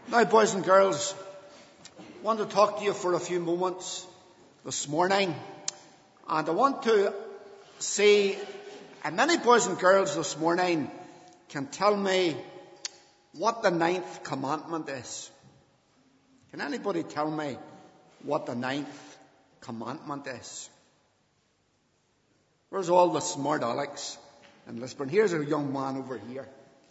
Now, boys and girls, I want to talk to you for a few moments this morning. And I want to see how many boys and girls this morning can tell me what the 9th commandment is. Can anybody tell me what the 9th commandment is? Where's all the smart Alex in Lisburn? Here's a young man over here.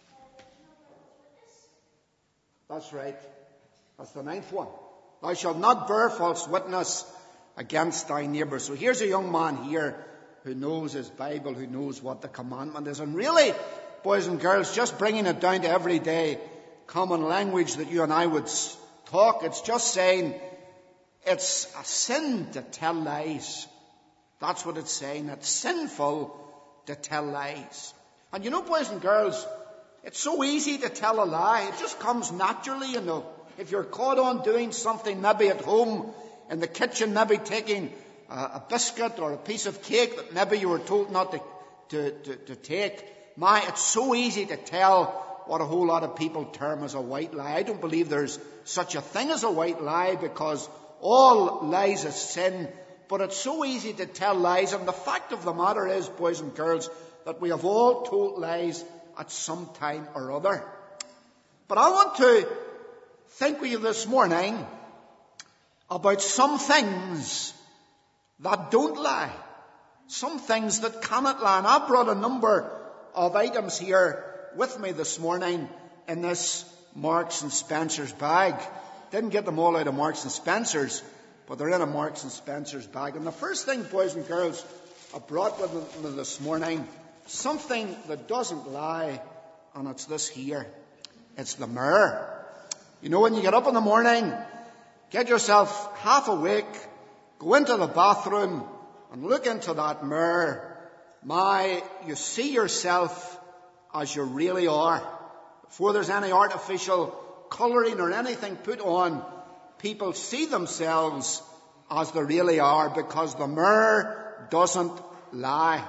That's right. That's the 9th one. Thou shalt not bear false witness against thy neighbour. So here's a young man here who knows his Bible, who knows what the commandment is. And really, boys and girls, just bringing it down to everyday common language that you and I would talk, it's just saying it's a sin to tell lies. That's what it's saying. It's sinful to tell lies. And you know, boys and girls, it's so easy to tell a lie. It just comes naturally, you know. If you're caught on doing something, maybe at home, in the kitchen, maybe taking a biscuit or a piece of cake that maybe you were told not to take, it's so easy to tell what a whole lot of people term as a white lie. I don't believe there's such a thing as a white lie, because all lies is sin. But it's so easy to tell lies. And the fact of the matter is, boys and girls, that we have all told lies at some time or other. But I want to think with you this morning about some things that don't lie. Some things that cannot lie. And I brought a number of items here with me this morning in this Marks and Spencer's bag. Didn't get them all out of Marks and Spencer's, but they're in a Marks and Spencer's bag. And the first thing, boys and girls, I brought with me this morning, something that doesn't lie, and it's this here. It's the mirror. You know, when you get up in the morning, get yourself half awake, go into the bathroom and look into that mirror. You see yourself as you really are. Before there's any artificial colouring or anything put on, people see themselves as they really are, because the mirror doesn't lie.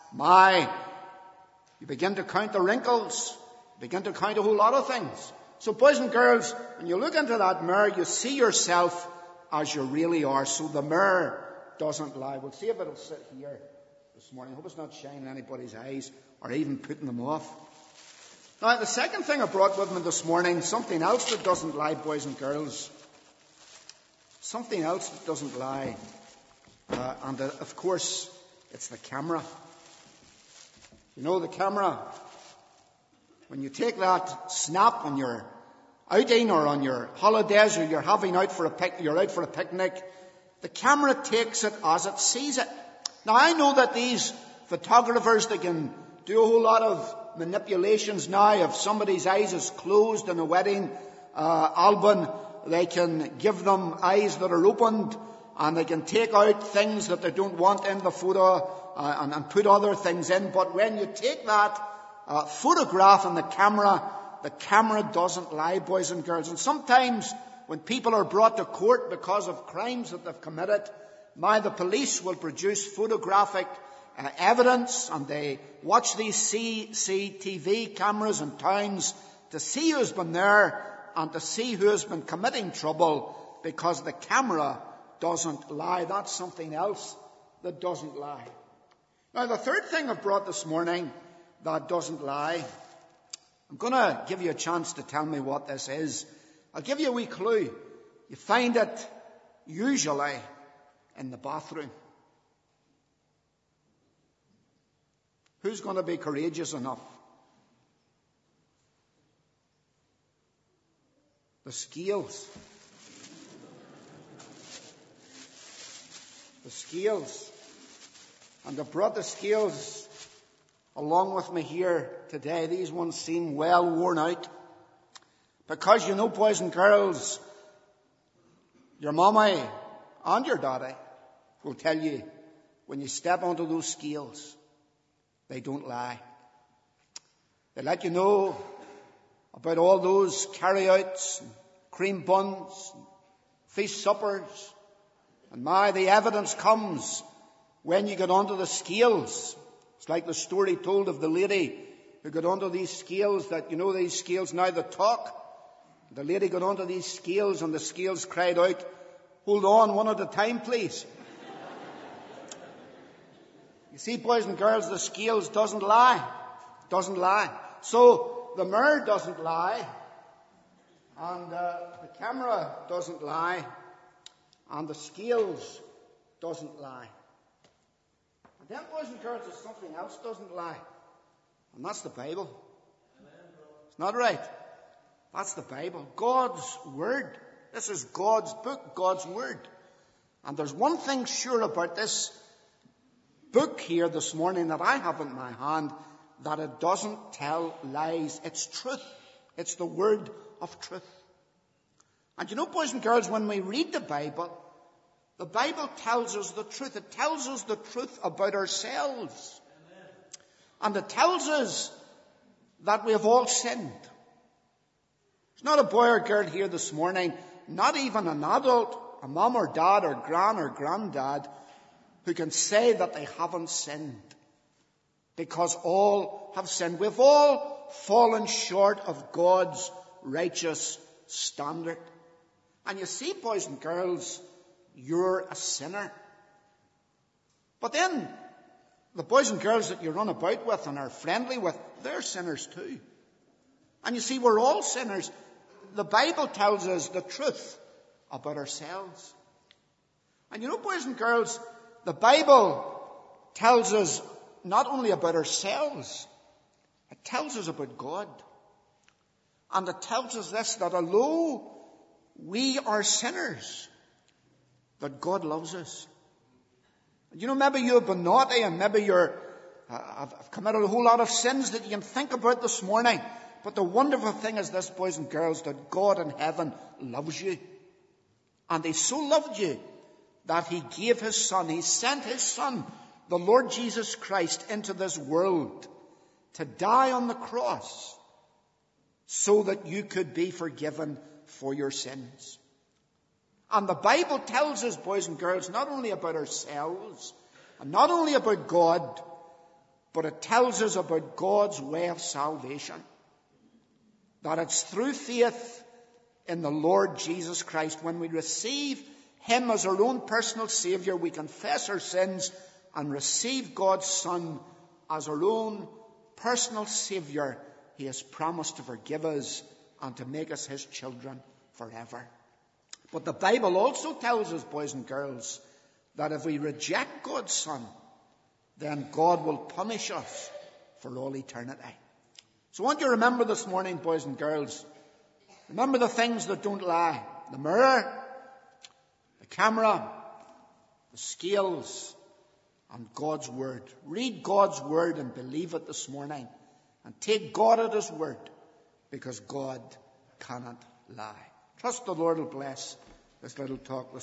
You begin to count the wrinkles, begin to count a whole lot of things. So, boys and girls, when you look into that mirror, you see yourself as you really are. So the mirror doesn't lie. We'll see if it'll sit here this morning. I hope it's not shining anybody's eyes or even putting them off. Now, the second thing I brought with me this morning, something else that doesn't lie, boys and girls. Something else that doesn't lie. Of course, it's the camera. You know, the camera, when you take that snap when you're outing or on your holidays, or you're out for a picnic, the camera takes it as it sees it. Now, I know that these photographers, they can do a whole lot of manipulations now. If somebody's eyes is closed in a wedding album, they can give them eyes that are opened, and they can take out things that they don't want in the photo and put other things in. But when you take that photograph in the camera doesn't lie, boys and girls. And sometimes when people are brought to court because of crimes that they've committed, the police will produce photographic evidence, and they watch these CCTV cameras in towns to see who's been there and to see who has been committing trouble, because the camera doesn't lie. That's something else that doesn't lie. Now, the third thing I've brought this morning that doesn't lie, I'm going to give you a chance to tell me what this is. I'll give you a wee clue. You find it usually in the bathroom. Who's going to be courageous enough? The scales. The scales. And I brought the scales along with me here today. These ones seem well worn out. Because, you know, boys and girls, your mommy and your daddy will tell you, when you step onto those scales, they don't lie. They let you know about all those carryouts, cream buns, feast suppers. And the evidence comes when you get onto the scales. It's like the story told of the lady who got onto these scales, that, you know, these scales now that talk. The lady got onto these scales, and the scales cried out, "Hold on, one at a time, please." You see, boys and girls, the scales doesn't lie. Doesn't lie. So the mirror doesn't lie, and the camera doesn't lie, and the scales doesn't lie. And then, boys and girls, there's something else doesn't lie, and that's the Bible. It's not right. That's the Bible. God's Word. This is God's book, God's Word. And there's one thing sure about this book here this morning that I have in my hand, that it doesn't tell lies. It's truth. It's the Word of truth. And you know, boys and girls, when we read the Bible tells us the truth. It tells us the truth about ourselves. Amen. And it tells us that we have all sinned. There's not a boy or girl here this morning, not even an adult, a mum or dad or gran or granddad, who can say that they haven't sinned. Because all have sinned. We've all fallen short of God's righteous standard. And you see, boys and girls, you're a sinner. But then, the boys and girls that you run about with and are friendly with, they're sinners too. And you see, we're all sinners. The Bible tells us the truth about ourselves. And you know, boys and girls, the Bible tells us not only about ourselves, it tells us about God. And it tells us this, that although we are sinners, that God loves us. You know, maybe you've been naughty, and maybe I've committed a whole lot of sins that you can think about this morning. But the wonderful thing is this, boys and girls, that God in heaven loves you. And He so loved you that He gave His Son. He sent His Son, the Lord Jesus Christ, into this world to die on the cross so that you could be forgiven for your sins. And the Bible tells us, boys and girls, not only about ourselves and not only about God, but it tells us about God's way of salvation. That it's through faith in the Lord Jesus Christ. When we receive Him as our own personal Saviour, we confess our sins and receive God's Son as our own personal Saviour. He has promised to forgive us and to make us His children forever. But the Bible also tells us, boys and girls, that if we reject God's Son, then God will punish us for all eternity. So I want you to remember this morning, boys and girls, remember the things that don't lie. The mirror, the camera, the scales, and God's Word. Read God's Word and believe it this morning. And take God at His word, because God cannot lie. Trust the Lord will bless this little talk this